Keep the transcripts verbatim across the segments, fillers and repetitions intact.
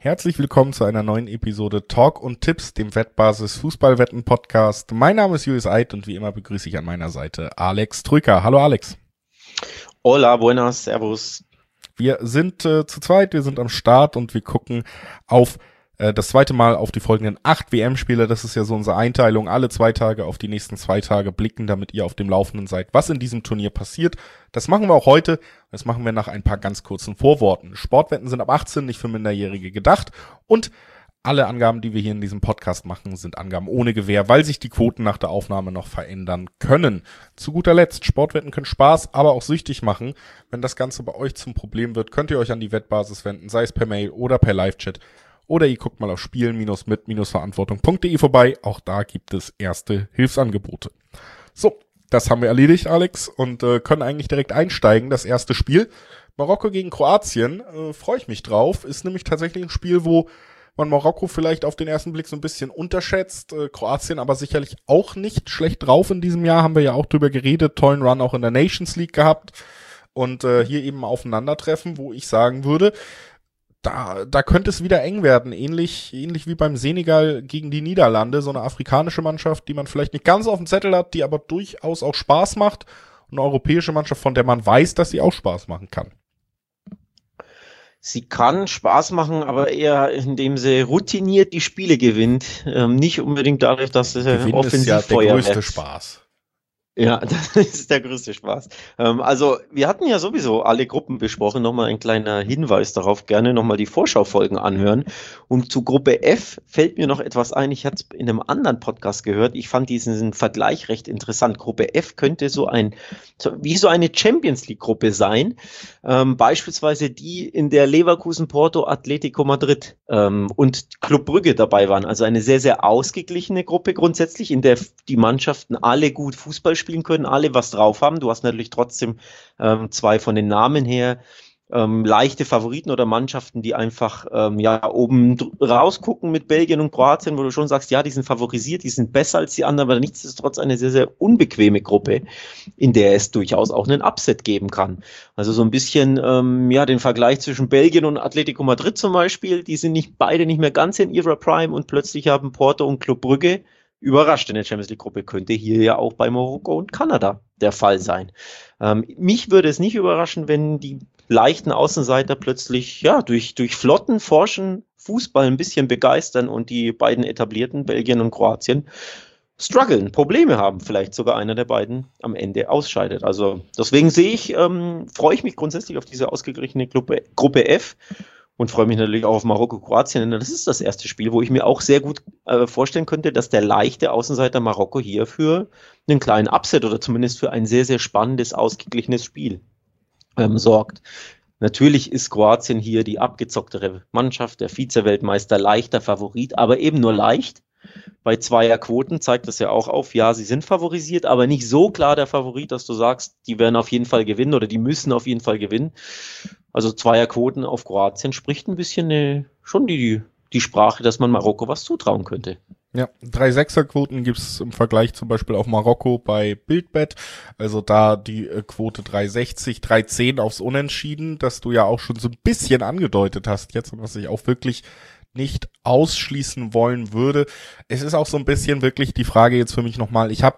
Herzlich willkommen zu einer neuen Episode Talk und Tipps, dem Wettbasis Fußballwetten Podcast. Mein Name ist Julius Eid und wie immer begrüße ich an meiner Seite Alex Trücker. Hallo Alex. Hola, buenas, servus. Wir sind äh, zu zweit, wir sind am Start und wir gucken auf äh, das zweite Mal auf die folgenden acht W M-Spiele. Das ist ja so unsere Einteilung, alle zwei Tage auf die nächsten zwei Tage blicken, damit ihr auf dem Laufenden seid, was in diesem Turnier passiert. Das machen wir auch heute. Das machen wir nach ein paar ganz kurzen Vorworten. Sportwetten sind ab achtzehn, nicht für Minderjährige gedacht. Und alle Angaben, die wir hier in diesem Podcast machen, sind Angaben ohne Gewähr, weil sich die Quoten nach der Aufnahme noch verändern können. Zu guter Letzt, Sportwetten können Spaß, aber auch süchtig machen. Wenn das Ganze bei euch zum Problem wird, könnt ihr euch an die Wettbasis wenden, sei es per Mail oder per Live-Chat. Oder ihr guckt mal auf spielen mit verantwortung punkt de vorbei. Auch da gibt es erste Hilfsangebote. So, das haben wir erledigt, Alex, und äh, können eigentlich direkt einsteigen. Das erste Spiel, Marokko gegen Kroatien, äh, freue ich mich drauf. Ist nämlich tatsächlich ein Spiel, wo man Marokko vielleicht auf den ersten Blick so ein bisschen unterschätzt, äh, Kroatien aber sicherlich auch nicht schlecht drauf in diesem Jahr, haben wir ja auch drüber geredet, tollen Run auch in der Nations League gehabt und äh, hier eben aufeinandertreffen, wo ich sagen würde, da da könnte es wieder eng werden, ähnlich ähnlich wie beim Senegal gegen die Niederlande, so eine afrikanische Mannschaft, die man vielleicht nicht ganz auf dem Zettel hat, die aber durchaus auch Spaß macht, und eine europäische Mannschaft, von der man weiß, dass sie auch Spaß machen kann. Sie kann Spaß machen, aber eher indem sie routiniert die Spiele gewinnt. Ähm, nicht unbedingt dadurch, dass sie offensiv ist ja der größte Spaß. Ja, das ist der größte Spaß. Ähm, also wir hatten ja sowieso alle Gruppen besprochen. Nochmal ein kleiner Hinweis darauf, gerne nochmal die Vorschaufolgen anhören. Und zu Gruppe F fällt mir noch etwas ein. Ich hatte es in einem anderen Podcast gehört. Ich fand diesen Vergleich recht interessant. Gruppe F könnte so ein, so, wie so eine Champions League Gruppe sein. Ähm, beispielsweise die, in der Leverkusen, Porto, Atletico Madrid ähm, und Club Brügge dabei waren. Also eine sehr, sehr ausgeglichene Gruppe grundsätzlich, in der die Mannschaften alle gut Fußball spielen können, alle was drauf haben. Du hast natürlich trotzdem ähm, zwei von den Namen her ähm, leichte Favoriten oder Mannschaften, die einfach ähm, ja oben rausgucken mit Belgien und Kroatien, wo du schon sagst, ja, die sind favorisiert, die sind besser als die anderen, aber nichtsdestotrotz eine sehr, sehr unbequeme Gruppe, in der es durchaus auch einen Upset geben kann. Also so ein bisschen ähm, ja den Vergleich zwischen Belgien und Atletico Madrid zum Beispiel, die sind nicht beide nicht mehr ganz in ihrer Prime und plötzlich haben Porto und Club Brügge überrascht in der Champions League Gruppe, könnte hier ja auch bei Marokko und Kanada der Fall sein. Ähm, mich würde es nicht überraschen, wenn die leichten Außenseiter plötzlich ja durch, durch flotten, forschen Fußball ein bisschen begeistern und die beiden etablierten, Belgien und Kroatien, strugglen, Probleme haben, vielleicht sogar einer der beiden am Ende ausscheidet. Also deswegen sehe ich, ähm, freue ich mich grundsätzlich auf diese ausgeglichene Gruppe, Gruppe F. Und freue mich natürlich auch auf Marokko-Kroatien. Das ist das erste Spiel, wo ich mir auch sehr gut äh, vorstellen könnte, dass der leichte Außenseiter Marokko hier für einen kleinen Upset oder zumindest für ein sehr, sehr spannendes, ausgeglichenes Spiel ähm, sorgt. Natürlich ist Kroatien hier die abgezocktere Mannschaft, der Vize-Weltmeister, leichter Favorit, aber eben nur leicht. Bei Zweierquoten zeigt das ja auch auf, ja, sie sind favorisiert, aber nicht so klar der Favorit, dass du sagst, die werden auf jeden Fall gewinnen oder die müssen auf jeden Fall gewinnen. Also Zweierquoten auf Kroatien spricht ein bisschen eine, schon die, die Sprache, dass man Marokko was zutrauen könnte. Ja, drei Sechserquoten gibt's im Vergleich zum Beispiel auf Marokko bei Bildbet. Also da die äh, Quote drei sechzig, drei zehn aufs Unentschieden, das du ja auch schon so ein bisschen angedeutet hast jetzt und was ich auch wirklich nicht ausschließen wollen würde. Es ist auch so ein bisschen wirklich die Frage jetzt für mich nochmal, ich habe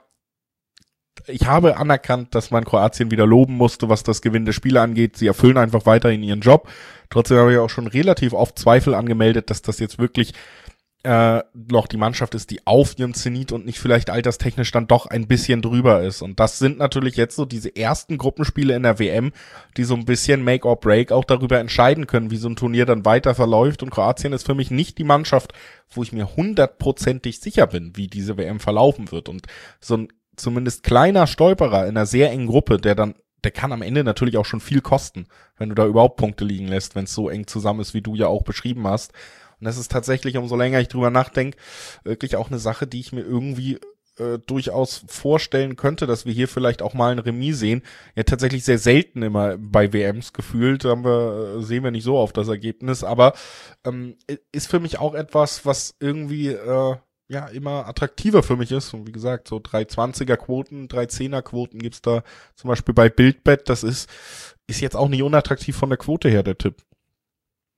Ich habe anerkannt, dass man Kroatien wieder loben musste, was das Gewinn der Spiele angeht. Sie erfüllen einfach weiterhin ihren Job. Trotzdem habe ich auch schon relativ oft Zweifel angemeldet, dass das jetzt wirklich äh, noch die Mannschaft ist, die auf ihrem Zenit und nicht vielleicht alterstechnisch dann doch ein bisschen drüber ist. Und das sind natürlich jetzt so diese ersten Gruppenspiele in der W M, die so ein bisschen Make or Break auch darüber entscheiden können, wie so ein Turnier dann weiter verläuft. Und Kroatien ist für mich nicht die Mannschaft, wo ich mir hundertprozentig sicher bin, wie diese W M verlaufen wird. Und so ein zumindest kleiner Stolperer in einer sehr engen Gruppe, der dann, der kann am Ende natürlich auch schon viel kosten, wenn du da überhaupt Punkte liegen lässt, wenn es so eng zusammen ist, wie du ja auch beschrieben hast. Und das ist tatsächlich, umso länger ich drüber nachdenke, wirklich auch eine Sache, die ich mir irgendwie äh, durchaus vorstellen könnte, dass wir hier vielleicht auch mal ein Remis sehen. Ja, tatsächlich sehr selten immer bei W Ms gefühlt, haben wir, äh, sehen wir nicht so oft das Ergebnis, aber ähm, ist für mich auch etwas, was irgendwie äh, ja immer attraktiver für mich ist. Und wie gesagt, so drei zwanziger Quoten, drei zehner Quoten gibt's da zum Beispiel bei Bildbet. Das ist ist jetzt auch nicht unattraktiv von der Quote her, der Tipp.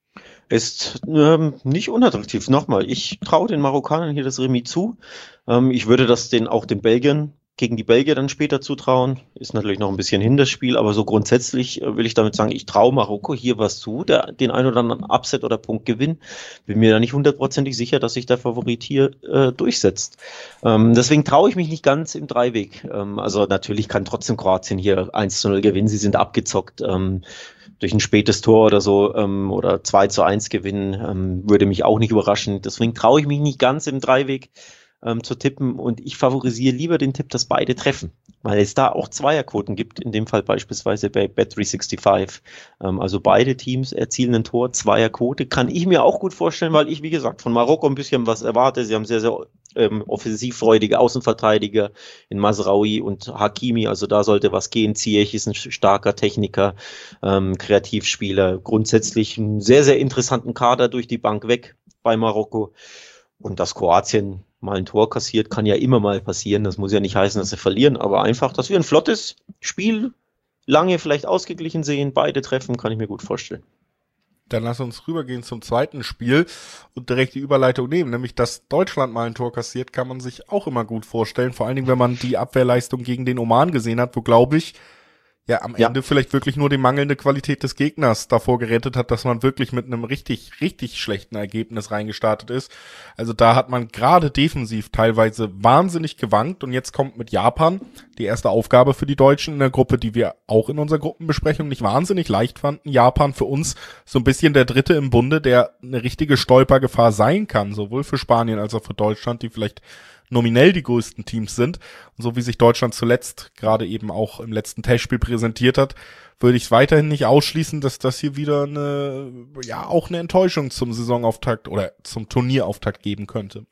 Ist ähm, nicht unattraktiv. Nochmal, ich traue den Marokkanern hier das Remis zu. Ähm, ich würde das den auch den Belgiern gegen die Belgier dann später zutrauen. Ist natürlich noch ein bisschen hin das Spiel, aber so grundsätzlich äh, will ich damit sagen, ich traue Marokko hier was zu, der, den ein oder anderen Upset oder Punktgewinn. Bin mir da nicht hundertprozentig sicher, dass sich der Favorit hier äh, durchsetzt. Ähm, deswegen traue ich mich nicht ganz im Dreiweg. Ähm, also natürlich kann trotzdem Kroatien hier eins zu null gewinnen. Sie sind abgezockt. Ähm, durch ein spätes Tor oder so ähm, oder zwei zu eins gewinnen, ähm, würde mich auch nicht überraschen. Deswegen traue ich mich nicht ganz im Dreiweg ähm, zu tippen und ich favorisiere lieber den Tipp, dass beide treffen, weil es da auch Zweierquoten gibt, in dem Fall beispielsweise bei Bet dreihundertfünfundsechzig. Ähm, also beide Teams erzielen ein Tor, Zweierquote, kann ich mir auch gut vorstellen, weil ich, wie gesagt, von Marokko ein bisschen was erwarte. Sie haben sehr, sehr ähm, offensivfreudige Außenverteidiger in Mazraoui und Hakimi, also da sollte was gehen. Ziyech ist ein starker Techniker, ähm, Kreativspieler, grundsätzlich einen sehr, sehr interessanten Kader durch die Bank weg bei Marokko. Und dass Kroatien mal ein Tor kassiert, kann ja immer mal passieren. Das muss ja nicht heißen, dass sie verlieren, aber einfach, dass wir ein flottes Spiel lange vielleicht ausgeglichen sehen, beide treffen, kann ich mir gut vorstellen. Dann lass uns rübergehen zum zweiten Spiel und direkt die Überleitung nehmen, nämlich dass Deutschland mal ein Tor kassiert, kann man sich auch immer gut vorstellen, vor allen Dingen, wenn man die Abwehrleistung gegen den Oman gesehen hat, wo, glaube ich, ja am Ja. Ende vielleicht wirklich nur die mangelnde Qualität des Gegners davor gerettet hat, dass man wirklich mit einem richtig, richtig schlechten Ergebnis reingestartet ist. Also da hat man gerade defensiv teilweise wahnsinnig gewankt und jetzt kommt mit Japan die erste Aufgabe für die Deutschen in der Gruppe, die wir auch in unserer Gruppenbesprechung nicht wahnsinnig leicht fanden. Japan für uns so ein bisschen der Dritte im Bunde, der eine richtige Stolpergefahr sein kann, sowohl für Spanien als auch für Deutschland, die vielleicht nominell die größten Teams sind. Und so wie sich Deutschland zuletzt gerade eben auch im letzten Testspiel präsentiert hat, würde ich es weiterhin nicht ausschließen, dass das hier wieder eine, ja, auch eine Enttäuschung zum Saisonauftakt oder zum Turnierauftakt geben könnte.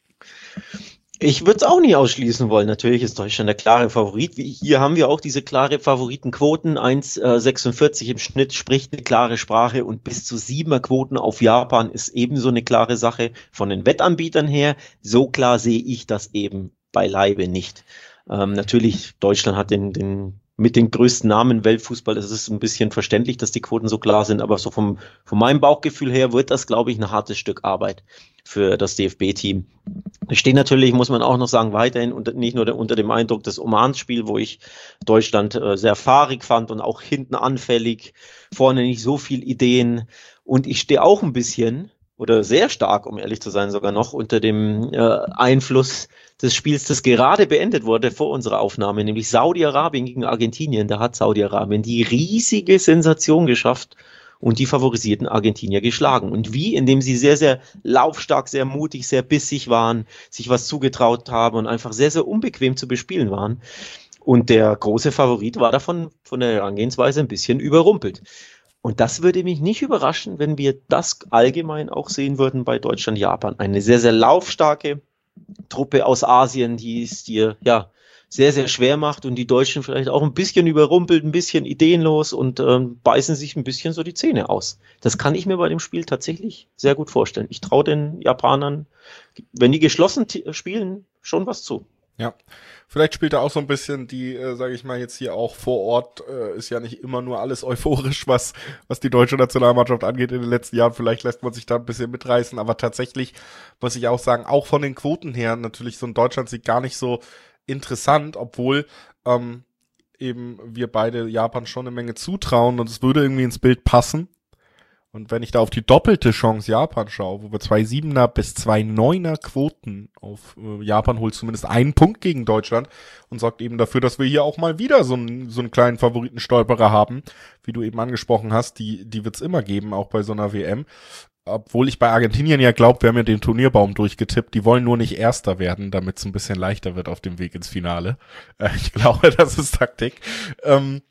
Ich würde es auch nicht ausschließen wollen. Natürlich ist Deutschland der klare Favorit. Hier haben wir auch diese klare Favoritenquoten. eins Komma sechsundvierzig im Schnitt spricht eine klare Sprache und bis zu siebener Quoten auf Japan ist ebenso eine klare Sache von den Wettanbietern her. So klar sehe ich das eben beileibe nicht. Ähm, natürlich, Deutschland hat den, den mit den größten Namen im Weltfußball. Es ist ein bisschen verständlich, dass die Quoten so klar sind, aber so vom, von meinem Bauchgefühl her wird das, glaube ich, ein hartes Stück Arbeit für das D F B-Team. Ich stehe natürlich, muss man auch noch sagen, weiterhin unter, nicht nur unter dem Eindruck des Oman-Spiels, wo ich Deutschland äh, sehr fahrig fand und auch hinten anfällig, vorne nicht so viel Ideen. Und ich stehe auch ein bisschen oder sehr stark, um ehrlich zu sein, sogar noch unter dem äh, Einfluss des Spiels, das gerade beendet wurde vor unserer Aufnahme, nämlich Saudi-Arabien gegen Argentinien. Da hat Saudi-Arabien die riesige Sensation geschafft und die favorisierten Argentinier geschlagen. Und wie? Indem sie sehr, sehr laufstark, sehr mutig, sehr bissig waren, sich was zugetraut haben und einfach sehr, sehr unbequem zu bespielen waren. Und der große Favorit war davon von der Herangehensweise ein bisschen überrumpelt. Und das würde mich nicht überraschen, wenn wir das allgemein auch sehen würden bei Deutschland, Japan. Eine sehr, sehr laufstarke Truppe aus Asien, die es dir ja sehr, sehr schwer macht und die Deutschen vielleicht auch ein bisschen überrumpelt, ein bisschen ideenlos und ähm, beißen sich ein bisschen so die Zähne aus. Das kann ich mir bei dem Spiel tatsächlich sehr gut vorstellen. Ich traue den Japanern, wenn die geschlossen t- spielen, schon was zu. Ja, vielleicht spielt da auch so ein bisschen die, äh, sage ich mal jetzt hier auch vor Ort, äh, ist ja nicht immer nur alles euphorisch, was was die deutsche Nationalmannschaft angeht in den letzten Jahren. Vielleicht lässt man sich da ein bisschen mitreißen, aber tatsächlich muss ich auch sagen, auch von den Quoten her natürlich so ein Deutschlandsieg gar nicht so interessant, obwohl ähm, eben wir beide Japan schon eine Menge zutrauen und es würde irgendwie ins Bild passen. Und wenn ich da auf die doppelte Chance Japan schaue, wo wir zwei Siebener bis zwei Neuner Quoten auf äh, Japan holt zumindest einen Punkt gegen Deutschland und sorgt eben dafür, dass wir hier auch mal wieder so einen so einen kleinen Favoritenstolperer haben, wie du eben angesprochen hast, die die wird's immer geben, auch bei so einer W M. Obwohl ich bei Argentinien ja glaube, wir haben ja den Turnierbaum durchgetippt, die wollen nur nicht Erster werden, damit es ein bisschen leichter wird auf dem Weg ins Finale. Äh, ich glaube, das ist Taktik. Ähm,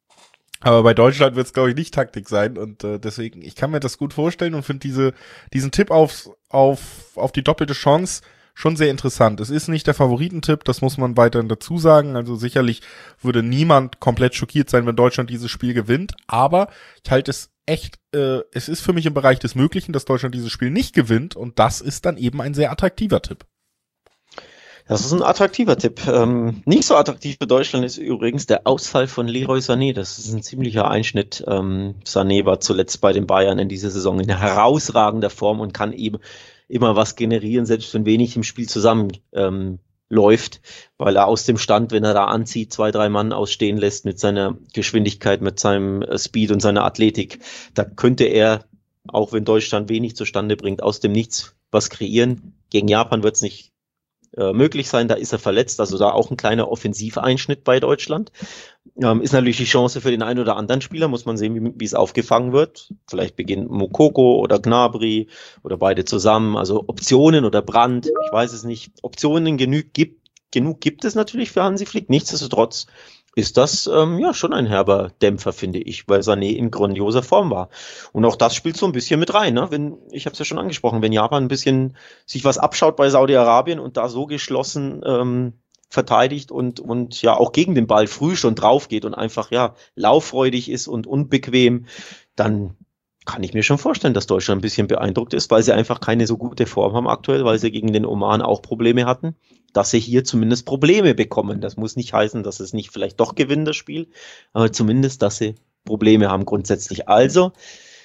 Aber bei Deutschland wird es, glaube ich, nicht Taktik sein und äh, deswegen, ich kann mir das gut vorstellen und finde diese diesen Tipp auf, auf, auf die doppelte Chance schon sehr interessant. Es ist nicht der Favoritentipp, das muss man weiterhin dazu sagen. Also sicherlich würde niemand komplett schockiert sein, wenn Deutschland dieses Spiel gewinnt, aber ich halte es echt, äh, es ist für mich im Bereich des Möglichen, dass Deutschland dieses Spiel nicht gewinnt und das ist dann eben ein sehr attraktiver Tipp. Das ist ein attraktiver Tipp. Ähm, nicht so attraktiv für Deutschland ist übrigens der Ausfall von Leroy Sané. Das ist ein ziemlicher Einschnitt. Ähm, Sané war zuletzt bei den Bayern in dieser Saison in herausragender Form und kann eben immer was generieren, selbst wenn wenig im Spiel zusammen ähm, läuft, weil er aus dem Stand, wenn er da anzieht, zwei, drei Mann ausstehen lässt mit seiner Geschwindigkeit, mit seinem äh, Speed und seiner Athletik, da könnte er, auch wenn Deutschland wenig zustande bringt, aus dem Nichts was kreieren. Gegen Japan wird es nicht äh, möglich sein, da ist er verletzt, also da auch ein kleiner Offensiveinschnitt bei Deutschland. Ähm, ist natürlich die Chance für den einen oder anderen Spieler, muss man sehen, wie, wie es aufgefangen wird. Vielleicht beginnt Mokoko oder Gnabry oder beide zusammen, also Optionen oder Brandt, ich weiß es nicht. Optionen genug gibt, genug gibt es natürlich für Hansi Flick, nichtsdestotrotz ist das ähm, ja schon ein herber Dämpfer, finde ich, weil Sané in grandioser Form war. Und auch das spielt so ein bisschen mit rein, ne? Wenn, ich habe es ja schon angesprochen, wenn Japan ein bisschen sich was abschaut bei Saudi-Arabien und da so geschlossen ähm, verteidigt und und ja auch gegen den Ball früh schon drauf geht und einfach ja lauffreudig ist und unbequem, dann kann ich mir schon vorstellen, dass Deutschland ein bisschen beeindruckt ist, weil sie einfach keine so gute Form haben aktuell, weil sie gegen den Oman auch Probleme hatten, dass sie hier zumindest Probleme bekommen. Das muss nicht heißen, dass es nicht vielleicht doch gewinnen, das Spiel, aber zumindest, dass sie Probleme haben grundsätzlich. Also,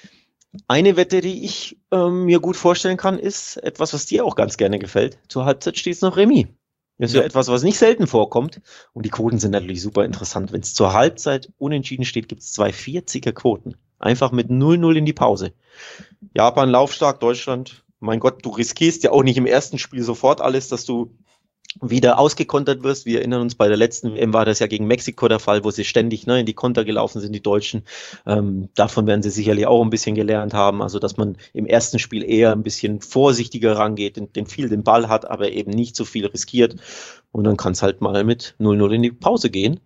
eine Wette, die ich ähm, mir gut vorstellen kann, ist etwas, was dir auch ganz gerne gefällt. Zur Halbzeit steht es noch Remis. Das ist ja etwas, was nicht selten vorkommt. Und die Quoten sind natürlich super interessant. Wenn es zur Halbzeit unentschieden steht, gibt es zwei vierziger Quoten. Einfach mit null null in die Pause. Japan laufstark, Deutschland, mein Gott, du riskierst ja auch nicht im ersten Spiel sofort alles, dass du wieder ausgekontert wirst. Wir erinnern uns, bei der letzten W M war das ja gegen Mexiko der Fall, wo sie ständig ne, in die Konter gelaufen sind, die Deutschen. Ähm, davon werden sie sicherlich auch ein bisschen gelernt haben. Also, dass man im ersten Spiel eher ein bisschen vorsichtiger rangeht, den, den viel den Ball hat, aber eben nicht so viel riskiert. Und dann kann es halt mal mit null null in die Pause gehen.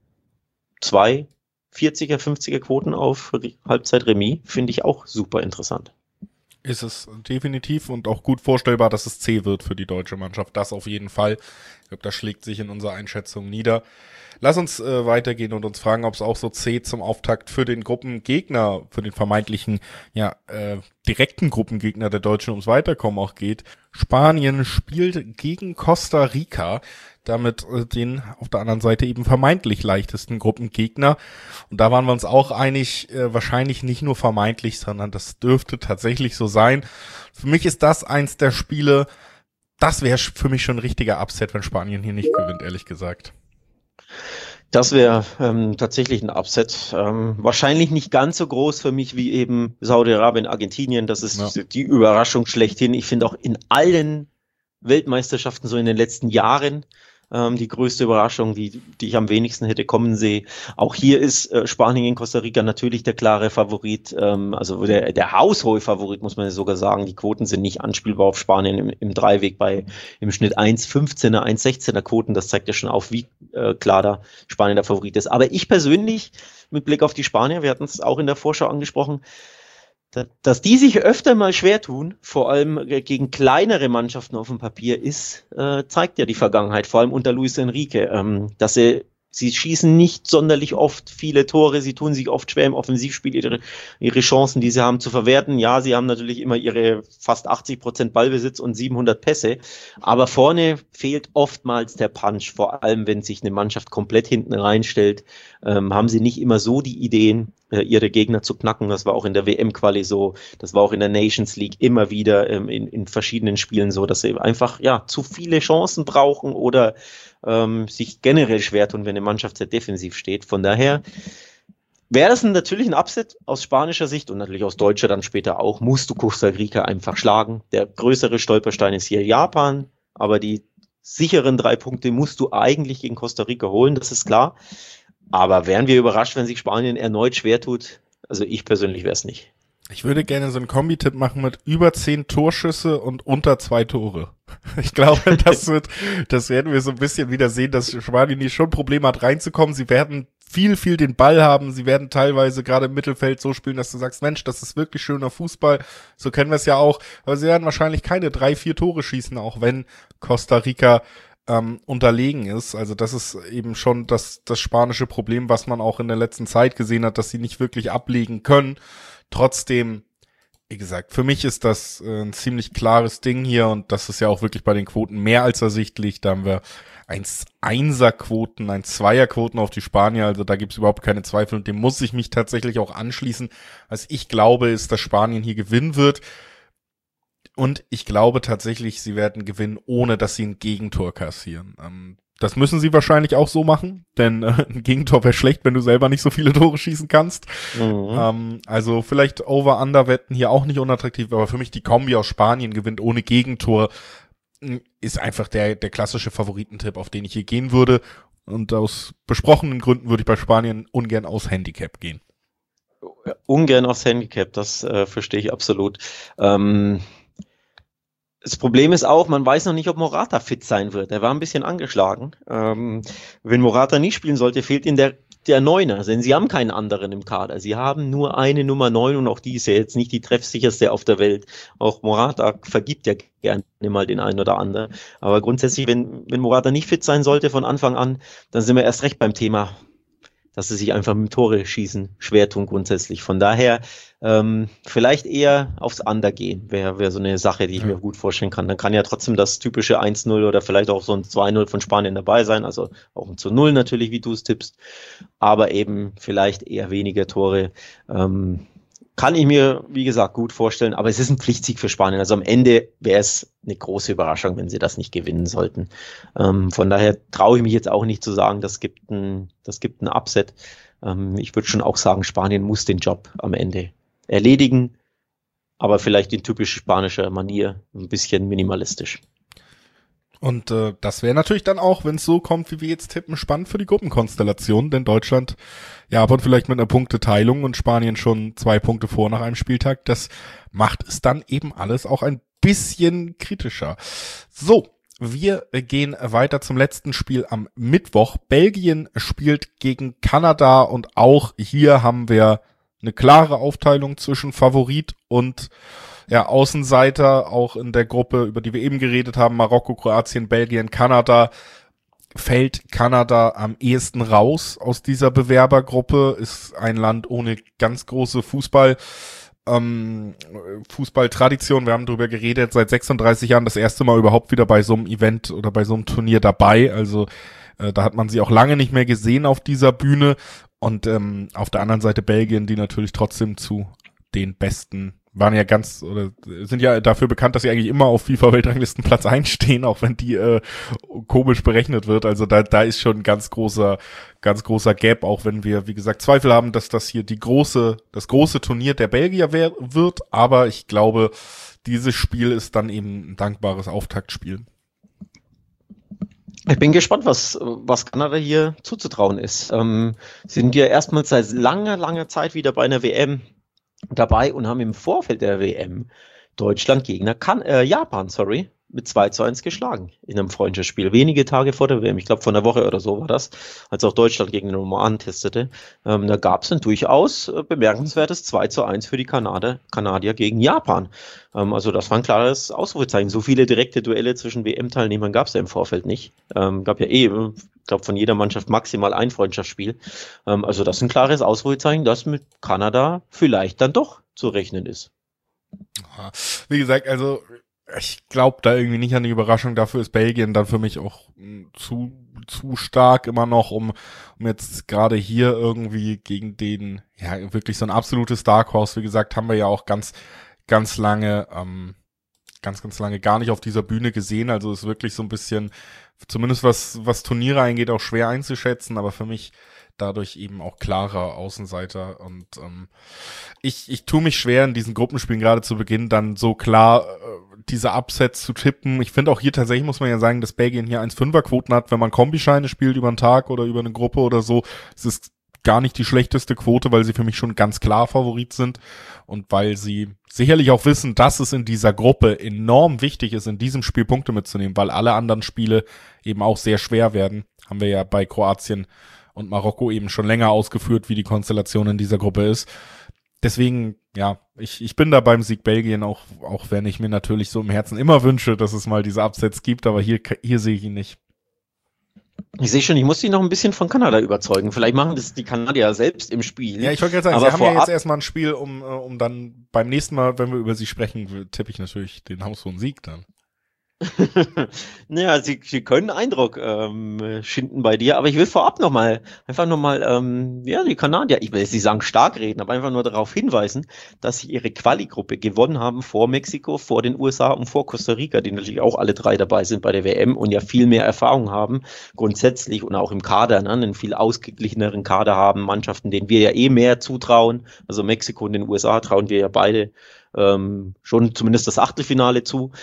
Zwei vierziger, fünfziger Quoten auf Halbzeit Remis finde ich auch super interessant. Ist es definitiv und auch gut vorstellbar, dass es zäh wird für die deutsche Mannschaft. Das auf jeden Fall. Ich glaube, das schlägt sich in unserer Einschätzung nieder. Lass uns äh, weitergehen und uns fragen, ob es auch so zäh zum Auftakt für den Gruppengegner, für den vermeintlichen, ja, äh, direkten Gruppengegner der Deutschen ums Weiterkommen auch geht. Spanien spielt gegen Costa Rica, damit äh, den auf der anderen Seite eben vermeintlich leichtesten Gruppengegner. Und da waren wir uns auch einig, äh, wahrscheinlich nicht nur vermeintlich, sondern das dürfte tatsächlich so sein. Für mich ist das eins der Spiele, das wäre für mich schon ein richtiger Upset, wenn Spanien hier nicht gewinnt, ehrlich gesagt. Das wäre ähm, tatsächlich ein Upset. Ähm, wahrscheinlich nicht ganz so groß für mich wie eben Saudi-Arabien, Argentinien. Das ist ja die Überraschung schlechthin. Ich finde auch in allen Weltmeisterschaften so in den letzten Jahren ähm, die größte Überraschung, die, die ich am wenigsten hätte kommen sehen. Auch hier ist äh, Spanien gegen Costa Rica natürlich der klare Favorit, ähm, also der, der haushohe Favorit, muss man sogar sagen. Die Quoten sind nicht anspielbar auf Spanien im, im Dreiweg bei im Schnitt eins Komma fünfzehner, eins Komma sechzehner Quoten. Das zeigt ja schon auf, wie äh, klar da Spanien der Favorit ist. Aber ich persönlich, mit Blick auf die Spanier, wir hatten es auch in der Vorschau angesprochen, dass die sich öfter mal schwer tun, vor allem gegen kleinere Mannschaften auf dem Papier, ist, äh, zeigt ja die Vergangenheit, vor allem unter Luis Enrique, ähm, dass sie, sie schießen nicht sonderlich oft viele Tore, sie tun sich oft schwer im Offensivspiel, ihre, ihre Chancen, die sie haben, zu verwerten. Ja, sie haben natürlich immer ihre fast achtzig Prozent Ballbesitz und siebenhundert Pässe, aber vorne fehlt oftmals der Punch, vor allem wenn sich eine Mannschaft komplett hinten reinstellt, ähm, haben sie nicht immer so die Ideen, ihre Gegner zu knacken. Das war auch in der W M-Quali so, das war auch in der Nations League immer wieder ähm, in, in verschiedenen Spielen so, dass sie einfach ja zu viele Chancen brauchen oder ähm, sich generell schwer tun, wenn eine Mannschaft sehr defensiv steht. Von daher wäre das natürlich ein Upset aus spanischer Sicht und natürlich aus deutscher dann später auch. Musst du Costa Rica einfach schlagen. Der größere Stolperstein ist hier Japan, aber die sicheren drei Punkte musst du eigentlich gegen Costa Rica holen, das ist klar. Aber wären wir überrascht, wenn sich Spanien erneut schwer tut? Also ich persönlich wäre es nicht. Ich würde gerne so einen Kombi-Tipp machen mit über zehn Torschüsse und unter zwei Tore. Ich glaube, das wird, das werden wir so ein bisschen wieder sehen, dass Spanien nicht schon Probleme hat reinzukommen. Sie werden viel, viel den Ball haben. Sie werden teilweise gerade im Mittelfeld so spielen, dass du sagst, Mensch, das ist wirklich schöner Fußball. So kennen wir es ja auch. Aber sie werden wahrscheinlich keine drei, vier Tore schießen, auch wenn Costa Rica ähm, unterlegen ist. Also das ist eben schon das, das spanische Problem, was man auch in der letzten Zeit gesehen hat, dass sie nicht wirklich ablegen können. Trotzdem Wie gesagt, für mich ist das äh, ein ziemlich klares Ding hier und das ist ja auch wirklich bei den Quoten mehr als ersichtlich. Da haben wir eins Einser-Quoten, ein Zweier-Quoten auf die Spanier, also da gibt's überhaupt keine Zweifel und dem muss ich mich tatsächlich auch anschließen. Was ich glaube, ist, dass Spanien hier gewinnen wird und ich glaube tatsächlich, sie werden gewinnen, ohne dass sie ein Gegentor kassieren. Ähm, Das müssen sie wahrscheinlich auch so machen, denn äh, ein Gegentor wäre schlecht, wenn du selber nicht so viele Tore schießen kannst. Mhm. Ähm, also vielleicht Over-Under-Wetten hier auch nicht unattraktiv, aber für mich die Kombi aus Spanien gewinnt ohne Gegentor ist einfach der der klassische Favoritentipp, auf den ich hier gehen würde. Und aus besprochenen Gründen würde ich bei Spanien ungern aus Handicap gehen. Ungern aufs Handicap, das äh, verstehe ich absolut. Ähm Das Problem ist auch, man weiß noch nicht, ob Morata fit sein wird. Er war ein bisschen angeschlagen. Ähm, wenn Morata nicht spielen sollte, fehlt ihnen der, der Neuner, denn sie haben keinen anderen im Kader. Sie haben nur eine Nummer neun und auch die ist ja jetzt nicht die treffsicherste auf der Welt. Auch Morata vergibt ja gerne mal den einen oder anderen. Aber grundsätzlich, wenn, wenn Morata nicht fit sein sollte von Anfang an, dann sind wir erst recht beim Thema, dass sie sich einfach mit dem Tore schießen schwer tun grundsätzlich. Von daher ähm, vielleicht eher aufs Under gehen, wäre wär so eine Sache, die ich ja. mir gut vorstellen kann. Dann kann ja trotzdem das typische eins null oder vielleicht auch so ein zwei null von Spanien dabei sein, also auch ein zu null natürlich, wie du es tippst, aber eben vielleicht eher weniger Tore. Ähm, kann ich mir, wie gesagt, gut vorstellen, aber es ist ein Pflichtsieg für Spanien. Also am Ende wäre es eine große Überraschung, wenn sie das nicht gewinnen sollten. Ähm, von daher traue ich mich jetzt auch nicht zu sagen, das gibt ein, das gibt ein Upset. Ähm, ich würde schon auch sagen, Spanien muss den Job am Ende erledigen, aber vielleicht in typisch spanischer Manier, ein bisschen minimalistisch. Und äh, das wäre natürlich dann auch, wenn es so kommt, wie wir jetzt tippen, spannend für die Gruppenkonstellation, denn Deutschland, ja, aber vielleicht mit einer Punkteteilung und Spanien schon zwei Punkte vor nach einem Spieltag, das macht es dann eben alles auch ein bisschen kritischer. So, wir gehen weiter zum letzten Spiel am Mittwoch. Belgien spielt gegen Kanada und auch hier haben wir eine klare Aufteilung zwischen Favorit und ja, Außenseiter, auch in der Gruppe, über die wir eben geredet haben, Marokko, Kroatien, Belgien, Kanada, fällt Kanada am ehesten raus aus dieser Bewerbergruppe, ist ein Land ohne ganz große Fußball, ähm, Fußballtradition, wir haben darüber geredet, seit sechsunddreißig Jahren das erste Mal überhaupt wieder bei so einem Event oder bei so einem Turnier dabei, also äh, da hat man sie auch lange nicht mehr gesehen auf dieser Bühne und ähm, auf der anderen Seite Belgien, die natürlich trotzdem zu den besten waren ja ganz, oder sind ja dafür bekannt, dass sie eigentlich immer auf FIFA-Weltranglisten Platz eins stehen, auch wenn die äh, komisch berechnet wird. Also da da ist schon ein ganz großer, ganz großer Gap, auch wenn wir, wie gesagt, Zweifel haben, dass das hier die große, das große Turnier der Belgier wär, wird. Aber ich glaube, dieses Spiel ist dann eben ein dankbares Auftaktspiel. Ich bin gespannt, was, was Kanada hier zuzutrauen ist. Ähm, sind ja erstmals seit langer, langer Zeit wieder bei einer W M dabei und haben im Vorfeld der W M Deutschland Gegner kan- äh, Japan, sorry, mit zwei zu eins geschlagen in einem Freundschaftsspiel. Wenige Tage vor der W M, ich glaube vor einer Woche oder so war das, als auch Deutschland gegen den Oman testete. Ähm, da gab es ein durchaus äh, bemerkenswertes zwei zu eins für die Kanadier, Kanadier gegen Japan. Ähm, also das war ein klares Ausrufezeichen. So viele direkte Duelle zwischen W M-Teilnehmern gab es ja im Vorfeld nicht. Ähm, gab ja eh, ich glaube von jeder Mannschaft maximal ein Freundschaftsspiel. Ähm, also das ist ein klares Ausrufezeichen, dass mit Kanada vielleicht dann doch zu rechnen ist. Wie gesagt, also ich glaube da irgendwie nicht an die Überraschung. Dafür ist Belgien dann für mich auch mh, zu zu stark immer noch, um um jetzt gerade hier irgendwie gegen den, ja, wirklich so ein absolutes Dark Horse, wie gesagt, haben wir ja auch ganz ganz lange ähm, ganz ganz lange gar nicht auf dieser Bühne gesehen. Also ist wirklich so ein bisschen, zumindest was was Turniere eingeht, auch schwer einzuschätzen, aber für mich dadurch eben auch klarer Außenseiter und ähm, ich ich tue mich schwer in diesen Gruppenspielen gerade zu Beginn dann so klar äh, diese Upsets zu tippen. Ich finde auch hier tatsächlich, muss man ja sagen, dass Belgien hier eins Komma fünfer Quoten hat, wenn man Kombischeine spielt über einen Tag oder über eine Gruppe oder so. Es ist gar nicht die schlechteste Quote, weil sie für mich schon ganz klar Favorit sind und weil sie sicherlich auch wissen, dass es in dieser Gruppe enorm wichtig ist, in diesem Spiel Punkte mitzunehmen, weil alle anderen Spiele eben auch sehr schwer werden. Haben wir ja bei Kroatien und Marokko eben schon länger ausgeführt, wie die Konstellation in dieser Gruppe ist. Deswegen, ja, ich ich bin da beim Sieg Belgien, auch auch wenn ich mir natürlich so im Herzen immer wünsche, dass es mal diese Upsets gibt, aber hier hier sehe ich ihn nicht. Ich sehe schon, ich muss dich noch ein bisschen von Kanada überzeugen. Vielleicht machen das die Kanadier selbst im Spiel. Ja, ich wollte gerade sagen, aber sie haben ja vorab, jetzt erstmal ein Spiel, um, äh, um dann beim nächsten Mal, wenn wir über sie sprechen, tippe ich natürlich den haushohen Sieg dann. naja, sie, sie können Eindruck ähm, schinden bei dir, aber ich will vorab nochmal, einfach nochmal, ähm, ja, die Kanadier, ich will jetzt nicht sagen stark reden, aber einfach nur darauf hinweisen, dass sie ihre Quali-Gruppe gewonnen haben vor Mexiko, vor den U S A und vor Costa Rica, die natürlich auch alle drei dabei sind bei der W M und ja viel mehr Erfahrung haben, grundsätzlich und auch im Kader, ne, einen viel ausgeglicheneren Kader haben, Mannschaften, denen wir ja eh mehr zutrauen, also Mexiko und den U S A trauen wir ja beide ähm, schon zumindest das Achtelfinale zu.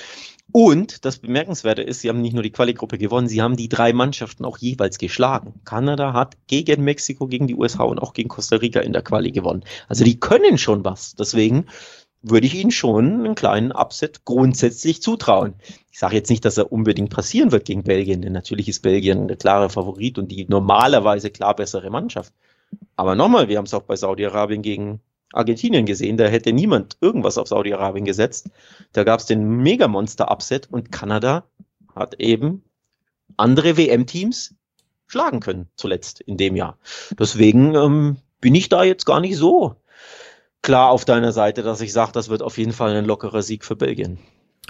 Und das Bemerkenswerte ist, sie haben nicht nur die Quali-Gruppe gewonnen, sie haben die drei Mannschaften auch jeweils geschlagen. Kanada hat gegen Mexiko, gegen die U S A und auch gegen Costa Rica in der Quali gewonnen. Also die können schon was. Deswegen würde ich ihnen schon einen kleinen Upset grundsätzlich zutrauen. Ich sage jetzt nicht, dass er unbedingt passieren wird gegen Belgien, denn natürlich ist Belgien der klare Favorit und die normalerweise klar bessere Mannschaft. Aber nochmal, wir haben es auch bei Saudi-Arabien gegen Argentinien gesehen, da hätte niemand irgendwas auf Saudi-Arabien gesetzt. Da gab es den Mega-Monster-Upset und Kanada hat eben andere W M-Teams schlagen können, zuletzt in dem Jahr. Deswegen ähm, bin ich da jetzt gar nicht so klar auf deiner Seite, dass ich sage, das wird auf jeden Fall ein lockerer Sieg für Belgien.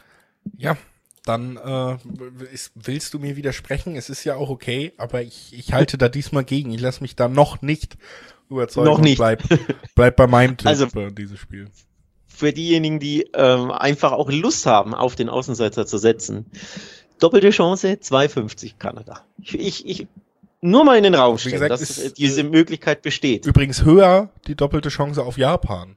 Ja, dann äh, ist, willst du mir widersprechen? Es ist ja auch okay, aber ich, ich halte da diesmal gegen. Ich lasse mich da noch nicht überzeugen. Noch nicht. Bleib, bleib bei meinem Tipp also, für dieses Spiel. Für diejenigen, die ähm, einfach auch Lust haben, auf den Außenseiter zu setzen. Doppelte Chance, zwei fünfzig Kanada. Ich, ich, ich nur mal in den Raum stellen, gesagt, dass ist, diese Möglichkeit besteht. Übrigens höher die doppelte Chance auf Japan.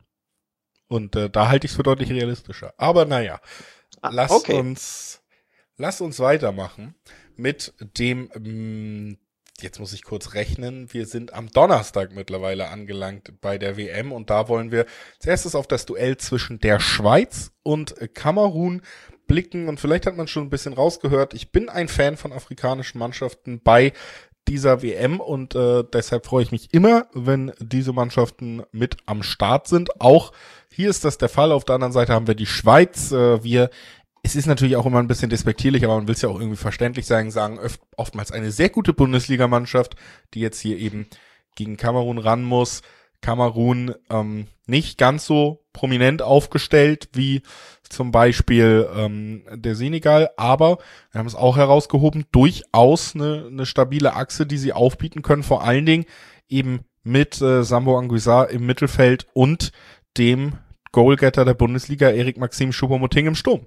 Und äh, da halte ich es für deutlich realistischer. Aber naja, lass okay. uns lass uns weitermachen mit dem ähm, jetzt muss ich kurz rechnen, wir sind am Donnerstag mittlerweile angelangt bei der W M und da wollen wir als erstes auf das Duell zwischen der Schweiz und Kamerun blicken und vielleicht hat man schon ein bisschen rausgehört, ich bin ein Fan von afrikanischen Mannschaften bei dieser W M und äh, deshalb freue ich mich immer, wenn diese Mannschaften mit am Start sind. Auch hier ist das der Fall. Auf der anderen Seite haben wir die Schweiz. Äh, wir Es ist natürlich auch immer ein bisschen despektierlich, aber man will es ja auch irgendwie verständlich sagen, sagen öft, oftmals eine sehr gute Bundesligamannschaft, die jetzt hier eben gegen Kamerun ran muss. Kamerun ähm, nicht ganz so prominent aufgestellt wie zum Beispiel ähm, der Senegal, aber wir haben es auch herausgehoben, durchaus eine, eine stabile Achse, die sie aufbieten können, vor allen Dingen eben mit äh, Sambo Anguissa im Mittelfeld und dem Goalgetter der Bundesliga, Eric-Maxim Choupo-Moting im Sturm.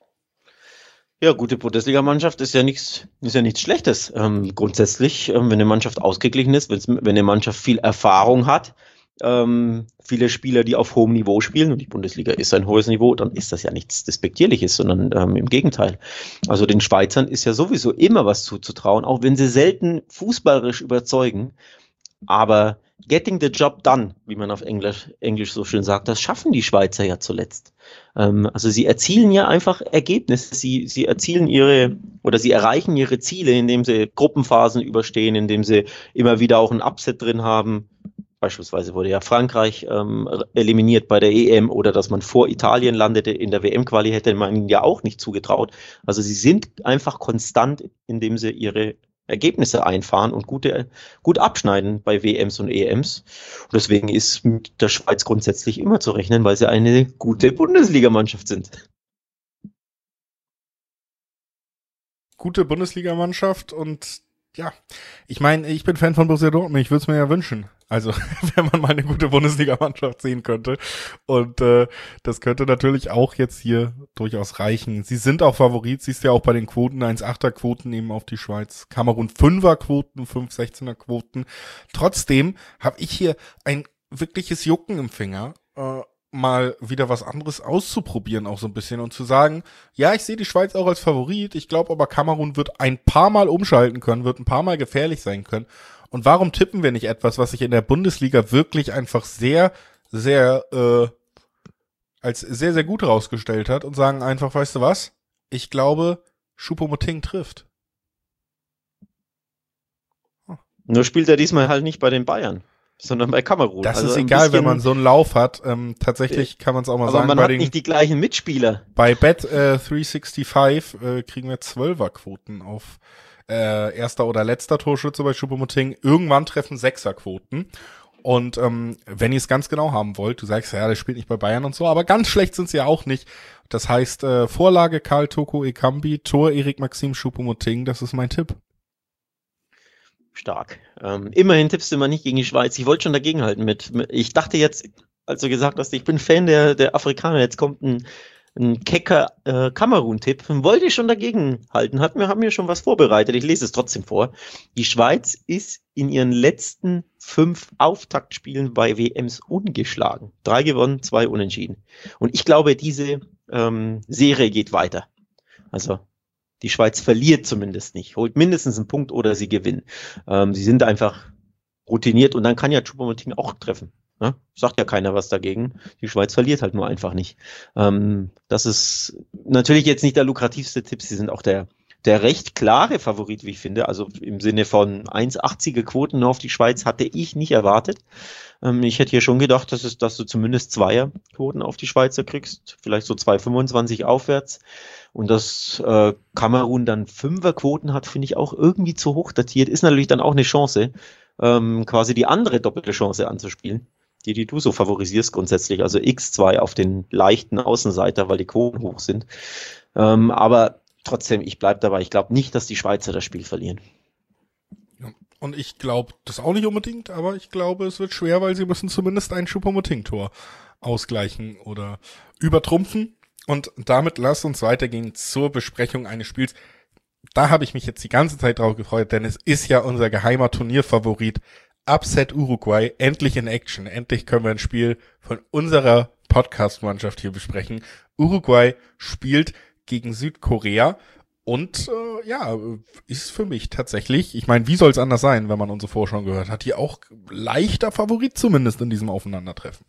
Ja, gute Bundesligamannschaft ist ja nichts, ist ja nichts Schlechtes. Ähm, grundsätzlich, ähm, wenn eine Mannschaft ausgeglichen ist, wenn eine Mannschaft viel Erfahrung hat, ähm, viele Spieler, die auf hohem Niveau spielen, und die Bundesliga ist ein hohes Niveau, dann ist das ja nichts Despektierliches, sondern ähm, im Gegenteil. Also den Schweizern ist ja sowieso immer was zuzutrauen, auch wenn sie selten fußballerisch überzeugen. Aber getting the job done, wie man auf Englisch, Englisch so schön sagt, das schaffen die Schweizer ja zuletzt. Ähm, also sie erzielen ja einfach Ergebnisse. Sie, sie erzielen ihre oder sie erreichen ihre Ziele, indem sie Gruppenphasen überstehen, indem sie immer wieder auch ein Upset drin haben. Beispielsweise wurde ja Frankreich ähm, eliminiert bei der E M oder dass man vor Italien landete in der W M-Quali, hätte man ihnen ja auch nicht zugetraut. Also sie sind einfach konstant, indem sie ihre Ergebnisse einfahren und gute, gut abschneiden bei W Ms und E Ms. Und deswegen ist mit der Schweiz grundsätzlich immer zu rechnen, weil sie eine gute Bundesligamannschaft sind. Gute Bundesligamannschaft und ja, ich meine, ich bin Fan von Borussia Dortmund, ich würde es mir ja wünschen. Also, wenn man mal eine gute Bundesligamannschaft sehen könnte. Und äh, das könnte natürlich auch jetzt hier durchaus reichen. Sie sind auch Favorit, siehst ja auch bei den Quoten, eins Komma achter Quoten eben auf die Schweiz. Kamerun fünfer Quoten, fünf Komma sechzehner Quoten. Trotzdem habe ich hier ein wirkliches Jucken im Finger, äh, mal wieder was anderes auszuprobieren auch so ein bisschen und zu sagen, ja, ich sehe die Schweiz auch als Favorit, ich glaube aber Kamerun wird ein paar Mal umschalten können, wird ein paar Mal gefährlich sein können. Und warum tippen wir nicht etwas, was sich in der Bundesliga wirklich einfach sehr, sehr, äh, als sehr, sehr gut rausgestellt hat und sagen einfach, weißt du was? Ich glaube, Choupo-Moting trifft. Oh. Nur spielt er diesmal halt nicht bei den Bayern, sondern bei Kamerun. Das also ist egal, bisschen, wenn man so einen Lauf hat. Ähm, tatsächlich kann man es auch mal aber sagen. Man bei hat den, nicht die gleichen Mitspieler. Bei Bet äh, dreihundertfünfundsechzig äh, kriegen wir Zwölferquoten auf äh, erster oder letzter Torschütze bei Choupo-Moting. Irgendwann treffen Sechserquoten. Und ähm, wenn ihr es ganz genau haben wollt, du sagst, ja, der spielt nicht bei Bayern und so, aber ganz schlecht sind sie ja auch nicht. Das heißt, äh, Vorlage Karl Toko Ekambi, Tor Erik Maxim Choupo-Moting, das ist mein Tipp. Stark. Ähm, immerhin tippst du immer nicht gegen die Schweiz. Ich wollte schon dagegenhalten mit, mit, ich dachte jetzt, als du gesagt hast, ich bin Fan der, der Afrikaner, jetzt kommt ein, ein kecker äh, Kamerun-Tipp, wollte ich schon dagegen halten, hat mir, haben mir schon was vorbereitet, ich lese es trotzdem vor. Die Schweiz ist in ihren letzten fünf Auftaktspielen bei W Ms ungeschlagen. Drei gewonnen, zwei unentschieden. Und ich glaube, diese ähm, Serie geht weiter. Also die Schweiz verliert zumindest nicht, holt mindestens einen Punkt oder sie gewinnen. Ähm, sie sind einfach routiniert und dann kann ja Choupo-Moting auch treffen. Ne? Sagt ja keiner was dagegen. Die Schweiz verliert halt nur einfach nicht. Ähm, das ist natürlich jetzt nicht der lukrativste Tipp. Sie sind auch der, der recht klare Favorit, wie ich finde. Also im Sinne von eins Komma achtziger Quoten auf die Schweiz hatte ich nicht erwartet. Ähm, ich hätte hier schon gedacht, dass, es, dass du zumindest Zweierquoten auf die Schweizer kriegst. Vielleicht so zwei Komma fünfundzwanzig aufwärts. Und dass äh, Kamerun dann Fünferquoten hat, finde ich auch irgendwie zu hoch datiert. Ist natürlich dann auch eine Chance, ähm, quasi die andere doppelte Chance anzuspielen, die, die du so favorisierst grundsätzlich. Also X zwei auf den leichten Außenseiter, weil die Quoten hoch sind. Ähm, aber trotzdem, ich bleib dabei. Ich glaube nicht, dass die Schweizer das Spiel verlieren. Ja, und ich glaube das auch nicht unbedingt, aber ich glaube, es wird schwer, weil sie müssen zumindest ein Choupo-Moting-Tor ausgleichen oder übertrumpfen. Und damit lasst uns weitergehen zur Besprechung eines Spiels. Da habe ich mich jetzt die ganze Zeit drauf gefreut, denn es ist ja unser geheimer Turnierfavorit. Upset Uruguay, endlich in Action. Endlich können wir ein Spiel von unserer Podcast-Mannschaft hier besprechen. Uruguay spielt gegen Südkorea und äh, ja, ist für mich tatsächlich, ich meine, wie soll es anders sein, wenn man unsere Vorschau gehört hat, hier auch leichter Favorit zumindest in diesem Aufeinandertreffen.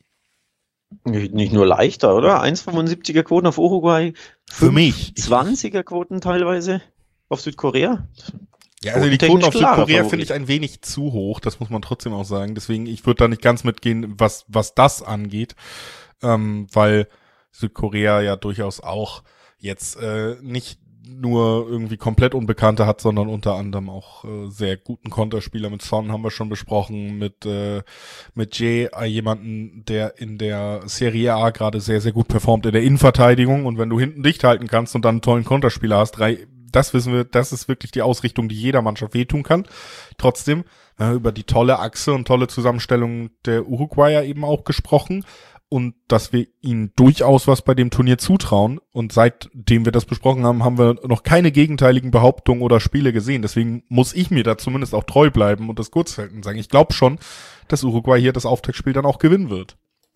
Nicht, nicht nur leichter, oder? eins Komma fünfundsiebziger Quoten auf Uruguay. Für mich. zwanziger Quoten teilweise auf Südkorea. Ja, also die Quoten auf Südkorea finde ich ein wenig zu hoch, das muss man trotzdem auch sagen. Deswegen, ich würde da nicht ganz mitgehen, was was das angeht, ähm, weil Südkorea ja durchaus auch jetzt äh, nicht nur irgendwie komplett Unbekannte hat, sondern unter anderem auch äh, sehr guten Konterspieler. Mit Son haben wir schon besprochen, mit äh, mit Jay, äh, jemanden, der in der Serie A gerade sehr, sehr gut performt in der Innenverteidigung. Und wenn du hinten dicht halten kannst und dann einen tollen Konterspieler hast, drei, das wissen wir, das ist wirklich die Ausrichtung, die jeder Mannschaft wehtun kann. Trotzdem, äh, über die tolle Achse und tolle Zusammenstellung der Uruguayer eben auch gesprochen. Und dass wir ihnen durchaus was bei dem Turnier zutrauen. Und seitdem wir das besprochen haben, haben wir noch keine gegenteiligen Behauptungen oder Spiele gesehen. Deswegen muss ich mir da zumindest auch treu bleiben und das kurz halten und sagen, ich glaube schon, dass Uruguay hier das Auftaktspiel dann auch gewinnen wird.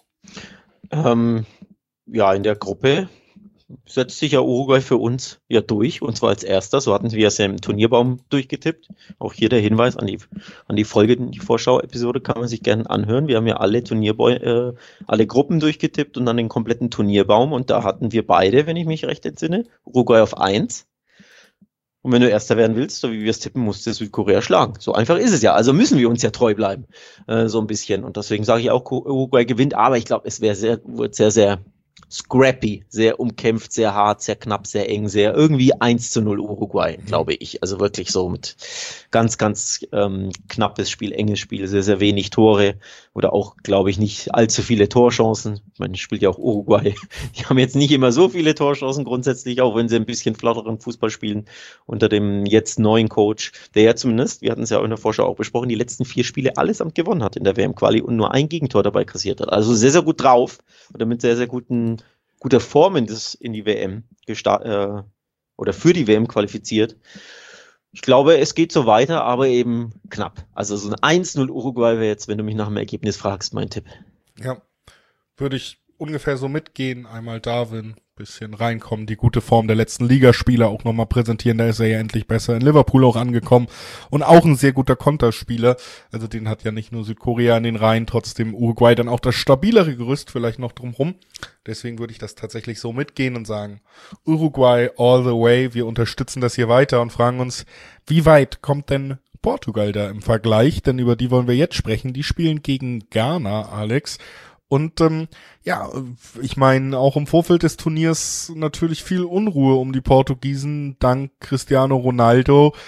Ähm, ja, in der Gruppe setzt sich ja Uruguay für uns ja durch, und zwar als erster. So hatten wir es ja im Turnierbaum durchgetippt. Auch hier der Hinweis an die, an die Folge, die Vorschau-Episode kann man sich gerne anhören. Wir haben ja alle Turnierbaum, äh, alle Gruppen durchgetippt und dann den kompletten Turnierbaum, und da hatten wir beide, wenn ich mich recht entsinne, Uruguay auf eins. Und wenn du Erster werden willst, so wie wir es tippen, musst du Südkorea schlagen. So einfach ist es ja. Also müssen wir uns ja treu bleiben, äh, so ein bisschen. Und deswegen sage ich auch, Uruguay gewinnt, aber ich glaube, es wäre sehr, wird sehr, sehr scrappy, sehr umkämpft, sehr hart, sehr knapp, sehr eng, sehr irgendwie eins zu null Uruguay, glaube ich. Also wirklich so mit ganz, ganz ähm, knappes Spiel, enges Spiel, sehr, sehr wenig Tore oder auch, glaube ich, nicht allzu viele Torchancen. Ich meine, spielt ja auch Uruguay. Die haben jetzt nicht immer so viele Torchancen grundsätzlich, auch wenn sie ein bisschen flatteren Fußball spielen unter dem jetzt neuen Coach, der ja zumindest, wir hatten es ja auch in der Vorschau auch besprochen, die letzten vier Spiele allesamt gewonnen hat in der W M-Quali und nur ein Gegentor dabei kassiert hat. Also sehr, sehr gut drauf oder mit sehr, sehr guten guter Form in, das, in die W M gestartet äh, oder für die W M qualifiziert. Ich glaube, es geht so weiter, aber eben knapp. Also so ein eins null Uruguay wäre jetzt, wenn du mich nach dem Ergebnis fragst, mein Tipp. Ja, würde ich ungefähr so mitgehen. Einmal Darwin, bisschen reinkommen, die gute Form der letzten Ligaspieler auch nochmal präsentieren, da ist er ja endlich besser in Liverpool auch angekommen und auch ein sehr guter Konterspieler, also den hat ja nicht nur Südkorea in den Reihen, trotzdem Uruguay dann auch das stabilere Gerüst vielleicht noch drumherum, deswegen würde ich das tatsächlich so mitgehen und sagen, Uruguay all the way, wir unterstützen das hier weiter und fragen uns, wie weit kommt denn Portugal da im Vergleich, denn über die wollen wir jetzt sprechen, die spielen gegen Ghana, Alex. Und ähm, ja, ich meine, auch im Vorfeld des Turniers natürlich viel Unruhe um die Portugiesen, dank Cristiano Ronaldo,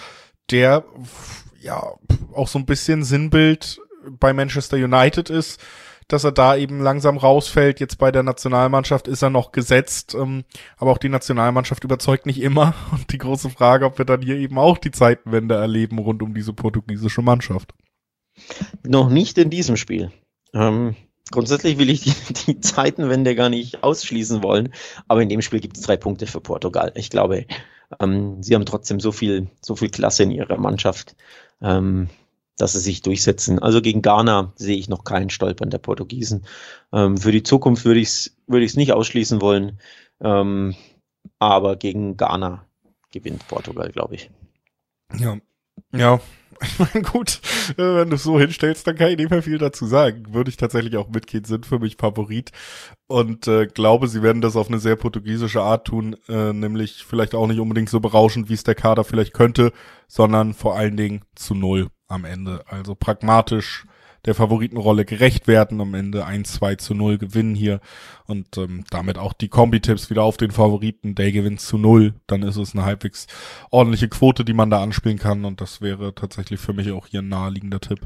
der ja auch so ein bisschen Sinnbild bei Manchester United ist, dass er da eben langsam rausfällt. Jetzt bei der Nationalmannschaft ist er noch gesetzt, ähm, aber auch die Nationalmannschaft überzeugt nicht immer. Und die große Frage, ob wir dann hier eben auch die Zeitenwende erleben rund um diese portugiesische Mannschaft. Noch nicht in diesem Spiel. Ähm, grundsätzlich will ich die, die Zeitenwende gar nicht ausschließen wollen, aber in dem Spiel gibt es drei Punkte für Portugal. Ich glaube, ähm, sie haben trotzdem so viel, so viel Klasse in ihrer Mannschaft, ähm, dass sie sich durchsetzen. Also gegen Ghana sehe ich noch keinen Stolpern der Portugiesen. Ähm, für die Zukunft würde ich es würde ich es nicht ausschließen wollen, ähm, aber gegen Ghana gewinnt Portugal, glaube ich. Ja, ja. Ich meine, gut, wenn du es so hinstellst, dann kann ich nicht mehr viel dazu sagen. Würde ich tatsächlich auch mitgehen, sind für mich Favorit. Und äh, glaube, sie werden das auf eine sehr portugiesische Art tun, äh, nämlich vielleicht auch nicht unbedingt so berauschend, wie es der Kader vielleicht könnte, sondern vor allen Dingen zu null am Ende. Also pragmatisch der Favoritenrolle gerecht werden, am Ende eins zwei zu null gewinnen hier und ähm, damit auch die Kombi-Tipps wieder auf den Favoriten, der gewinnt zu null, dann ist es eine halbwegs ordentliche Quote, die man da anspielen kann und das wäre tatsächlich für mich auch hier ein naheliegender Tipp.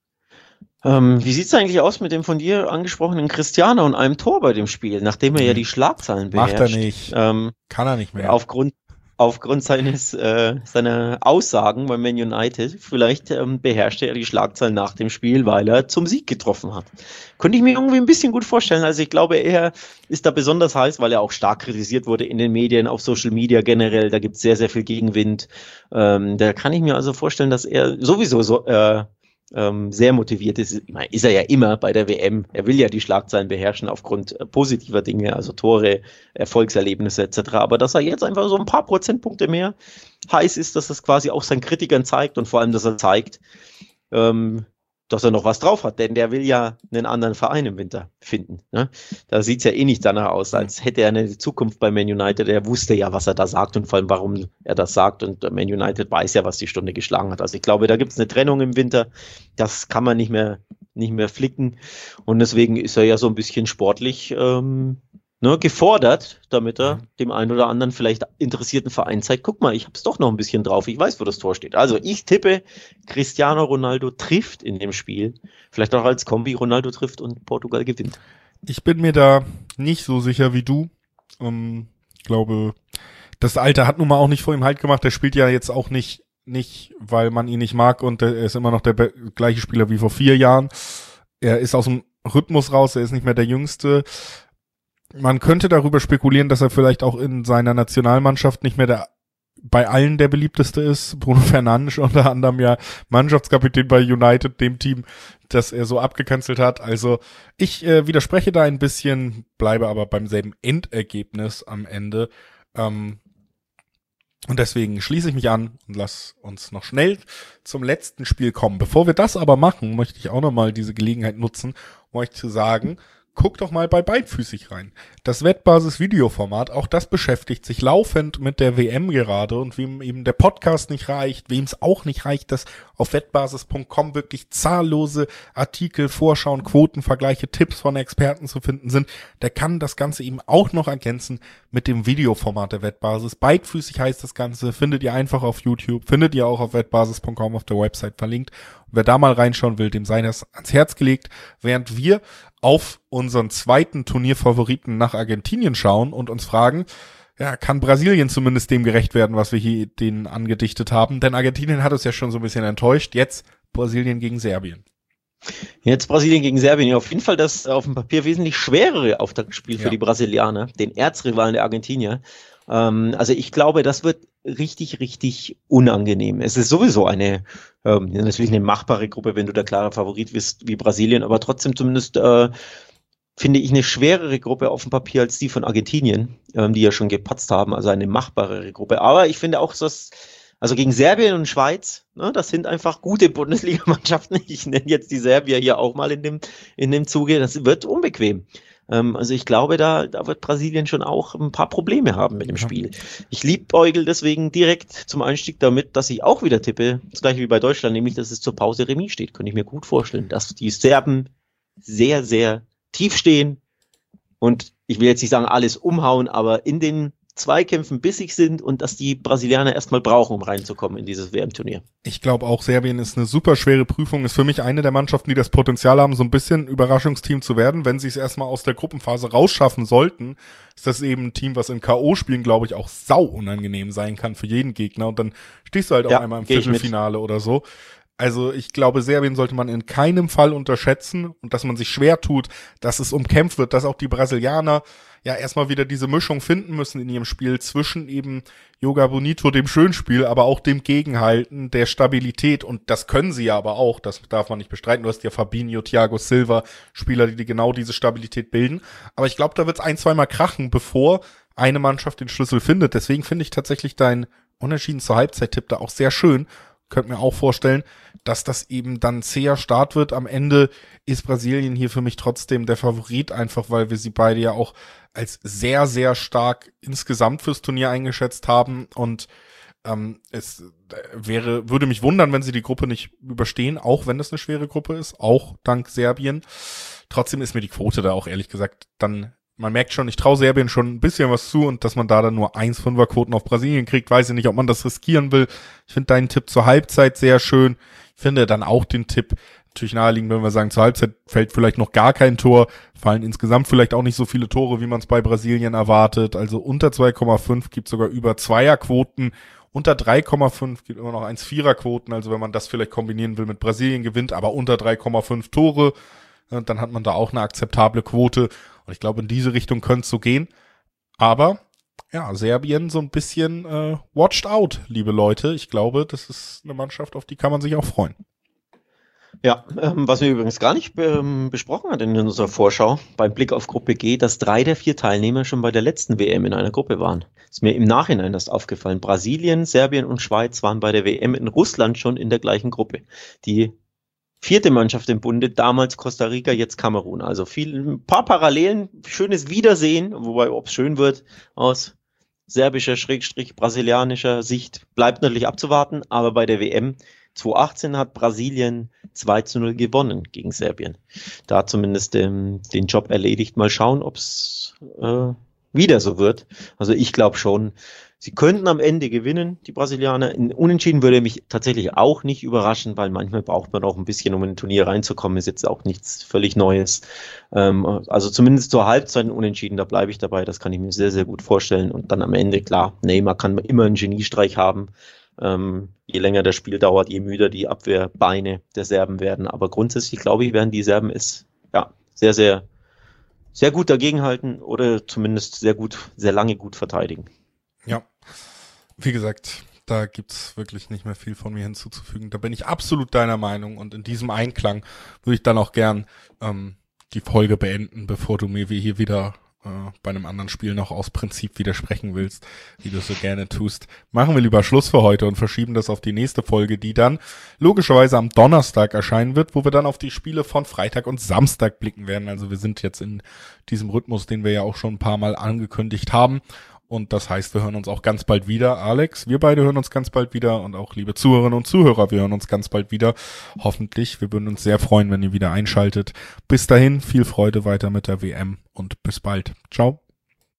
Ähm, wie sieht's eigentlich aus mit dem von dir angesprochenen Cristiano und einem Tor bei dem Spiel, nachdem er ja die Schlagzeilen beherrscht? Macht er nicht, ähm, kann er nicht mehr. Aufgrund Aufgrund seines äh, seiner Aussagen bei Man United, vielleicht ähm, beherrschte er die Schlagzeilen nach dem Spiel, weil er zum Sieg getroffen hat. Könnte ich mir irgendwie ein bisschen gut vorstellen. Also ich glaube, er ist da besonders heiß, weil er auch stark kritisiert wurde in den Medien, auf Social Media generell. Da gibt es sehr, sehr viel Gegenwind. Ähm, da kann ich mir also vorstellen, dass er sowieso so äh, ähm, sehr motiviert ist. Ich meine, ist er ja immer bei der W M. Er will ja die Schlagzeilen beherrschen aufgrund äh, positiver Dinge, also Tore, Erfolgserlebnisse et cetera. Aber dass er jetzt einfach so ein paar Prozentpunkte mehr heiß ist, dass das quasi auch seinen Kritikern zeigt und vor allem, dass er zeigt, ähm, dass er noch was drauf hat, denn der will ja einen anderen Verein im Winter finden. Ne? Da sieht's ja eh nicht danach aus, als hätte er eine Zukunft bei Man United. Er wusste ja, was er da sagt und vor allem, warum er das sagt. Und Man United weiß ja, was die Stunde geschlagen hat. Also ich glaube, da gibt's eine Trennung im Winter. Das kann man nicht mehr, nicht mehr flicken. Und deswegen ist er ja so ein bisschen sportlich ähm, ne, gefordert, damit er dem einen oder anderen vielleicht interessierten Verein zeigt, guck mal, ich hab's doch noch ein bisschen drauf, ich weiß, wo das Tor steht. Also ich tippe, Cristiano Ronaldo trifft in dem Spiel, vielleicht auch als Kombi, Ronaldo trifft und Portugal gewinnt. Ich bin mir da nicht so sicher wie du. Ähm, ich glaube, das Alter hat nun mal auch nicht vor ihm Halt gemacht, der spielt ja jetzt auch nicht, nicht, weil man ihn nicht mag und er ist immer noch der be- gleiche Spieler wie vor vier Jahren. Er ist aus dem Rhythmus raus, er ist nicht mehr der Jüngste. Man könnte darüber spekulieren, dass er vielleicht auch in seiner Nationalmannschaft nicht mehr der bei allen der beliebteste ist. Bruno Fernandes unter anderem ja Mannschaftskapitän bei United, dem Team, das er so abgekanzelt hat. Also ich äh, widerspreche da ein bisschen, bleibe aber beim selben Endergebnis am Ende. Ähm, und deswegen schließe ich mich an und lass uns noch schnell zum letzten Spiel kommen. Bevor wir das aber machen, möchte ich auch nochmal diese Gelegenheit nutzen, um euch zu sagen, guck doch mal bei Beidfüßig rein. Das Wettbasis-Videoformat, auch das beschäftigt sich laufend mit der W M gerade und wem eben der Podcast nicht reicht, wem es auch nicht reicht, dass auf wettbasis punkt com wirklich zahllose Artikel, Vorschauen, Quotenvergleiche, Tipps von Experten zu finden sind, der kann das Ganze eben auch noch ergänzen mit dem Videoformat der Wettbasis. Beidfüßig heißt das Ganze, findet ihr einfach auf YouTube, findet ihr auch auf wettbasis punkt com auf der Website verlinkt. Und wer da mal reinschauen will, dem sei das ans Herz gelegt, während wir auf unseren zweiten Turnierfavoriten nach Argentinien schauen und uns fragen, ja, kann Brasilien zumindest dem gerecht werden, was wir hier denen angedichtet haben? Denn Argentinien hat uns ja schon so ein bisschen enttäuscht. Jetzt Brasilien gegen Serbien. Jetzt Brasilien gegen Serbien. Ja, auf jeden Fall das auf dem Papier wesentlich schwerere Auftaktspiel für Ja. die Brasilianer, den Erzrivalen der Argentinier. Ähm, also ich glaube, das wird richtig, richtig unangenehm. Es ist sowieso eine, ähm, natürlich eine machbare Gruppe, wenn du der klare Favorit bist wie Brasilien, aber trotzdem zumindest äh, finde ich eine schwerere Gruppe auf dem Papier als die von Argentinien, ähm, die ja schon gepatzt haben, also eine machbarere Gruppe. Aber ich finde auch, dass also gegen Serbien und Schweiz, ne, das sind einfach gute Bundesligamannschaften. Ich nenne jetzt die Serbier hier auch mal in dem, in dem Zuge. Das wird unbequem. Ähm, also ich glaube, da, da wird Brasilien schon auch ein paar Probleme haben mit dem Spiel. Ich liebäugel deswegen direkt zum Einstieg damit, dass ich auch wieder tippe, das gleiche wie bei Deutschland, nämlich, dass es zur Pause Remis steht. Könnte ich mir gut vorstellen, dass die Serben sehr, sehr tief stehen und ich will jetzt nicht sagen, alles umhauen, aber in den Zweikämpfen bissig sind und dass die Brasilianer erstmal brauchen, um reinzukommen in dieses W M-Turnier. Ich glaube auch, Serbien ist eine super schwere Prüfung, ist für mich eine der Mannschaften, die das Potenzial haben, so ein bisschen Überraschungsteam zu werden. Wenn sie es erstmal aus der Gruppenphase rausschaffen sollten, ist das eben ein Team, was in K O-Spielen, glaube ich, auch sau unangenehm sein kann für jeden Gegner. Und dann stehst du halt auch Ja, einmal im geh ich mit. Viertelfinale oder so. Also ich glaube, Serbien sollte man in keinem Fall unterschätzen und dass man sich schwer tut, dass es umkämpft wird, dass auch die Brasilianer ja erstmal wieder diese Mischung finden müssen in ihrem Spiel zwischen eben Joga Bonito, dem Schönspiel, aber auch dem Gegenhalten, der Stabilität, und das können sie ja aber auch, das darf man nicht bestreiten. Du hast ja Fabinho, Thiago Silva, Spieler, die genau diese Stabilität bilden, aber ich glaube, da wird es ein, zweimal krachen, bevor eine Mannschaft den Schlüssel findet. Deswegen finde ich tatsächlich deinen Unentschieden zur Halbzeit-Tipp da auch sehr schön. Könnt mir auch vorstellen, dass das eben dann zäher Start wird. Am Ende ist Brasilien hier für mich trotzdem der Favorit, einfach weil wir sie beide ja auch als sehr, sehr stark insgesamt fürs Turnier eingeschätzt haben. Und ähm, es wäre, würde mich wundern, wenn sie die Gruppe nicht überstehen, auch wenn das eine schwere Gruppe ist, auch dank Serbien. Trotzdem ist mir die Quote da auch ehrlich gesagt dann, man merkt schon, ich traue Serbien schon ein bisschen was zu, und dass man da dann nur eins Komma fünfer Quoten auf Brasilien kriegt, weiß ich nicht, ob man das riskieren will. Ich finde deinen Tipp zur Halbzeit sehr schön. Ich finde dann auch den Tipp natürlich naheliegend, wenn wir sagen, zur Halbzeit fällt vielleicht noch gar kein Tor, fallen insgesamt vielleicht auch nicht so viele Tore, wie man es bei Brasilien erwartet. Also unter zwei Komma fünf gibt sogar über Zweierquoten. Unter drei Komma fünf gibt immer noch eins Komma vierer Quoten. Also wenn man das vielleicht kombinieren will mit Brasilien gewinnt, aber unter drei Komma fünf Tore, dann hat man da auch eine akzeptable Quote. Und ich glaube, in diese Richtung könnte es so gehen. Aber ja, Serbien so ein bisschen äh, watched out, liebe Leute. Ich glaube, das ist eine Mannschaft, auf die kann man sich auch freuen. Ja, ähm, was wir übrigens gar nicht ähm, besprochen hatten in unserer Vorschau, beim Blick auf Gruppe G, dass drei der vier Teilnehmer schon bei der letzten W M in einer Gruppe waren. Ist mir im Nachhinein erst aufgefallen. Brasilien, Serbien und Schweiz waren bei der W M in Russland schon in der gleichen Gruppe. Die vierte Mannschaft im Bunde, damals Costa Rica, jetzt Kamerun. Also viel, ein paar Parallelen, schönes Wiedersehen, wobei, ob es schön wird, aus serbischer, schrägstrich brasilianischer Sicht, bleibt natürlich abzuwarten, aber bei der W M zweitausendachtzehn hat Brasilien zwei zu null gewonnen gegen Serbien. Da hat zumindest ähm, den Job erledigt. Mal schauen, ob es äh, wieder so wird. Also ich glaube schon, sie könnten am Ende gewinnen, die Brasilianer. In Unentschieden würde mich tatsächlich auch nicht überraschen, weil manchmal braucht man auch ein bisschen, um in ein Turnier reinzukommen. Ist jetzt auch nichts völlig Neues. Ähm, also zumindest zur Halbzeit ein Unentschieden, da bleibe ich dabei. Das kann ich mir sehr, sehr gut vorstellen. Und dann am Ende, klar, Neymar kann immer einen Geniestreich haben. Ähm, je länger das Spiel dauert, je müder die Abwehrbeine der Serben werden. Aber grundsätzlich, glaube ich, werden die Serben es ja sehr, sehr, sehr gut dagegenhalten oder zumindest sehr gut, sehr lange gut verteidigen. Ja, wie gesagt, da gibt's wirklich nicht mehr viel von mir hinzuzufügen. Da bin ich absolut deiner Meinung, und in diesem Einklang würde ich dann auch gern ähm, die Folge beenden, bevor du mir wie hier wieder äh, bei einem anderen Spiel noch aus Prinzip widersprechen willst, wie du so gerne tust. Machen wir lieber Schluss für heute und verschieben das auf die nächste Folge, die dann logischerweise am Donnerstag erscheinen wird, wo wir dann auf die Spiele von Freitag und Samstag blicken werden. Also wir sind jetzt in diesem Rhythmus, den wir ja auch schon ein paar Mal angekündigt haben. Und das heißt, wir hören uns auch ganz bald wieder. Alex, wir beide hören uns ganz bald wieder, und auch liebe Zuhörerinnen und Zuhörer, wir hören uns ganz bald wieder. Hoffentlich. Wir würden uns sehr freuen, wenn ihr wieder einschaltet. Bis dahin, viel Freude weiter mit der W M und bis bald. Ciao.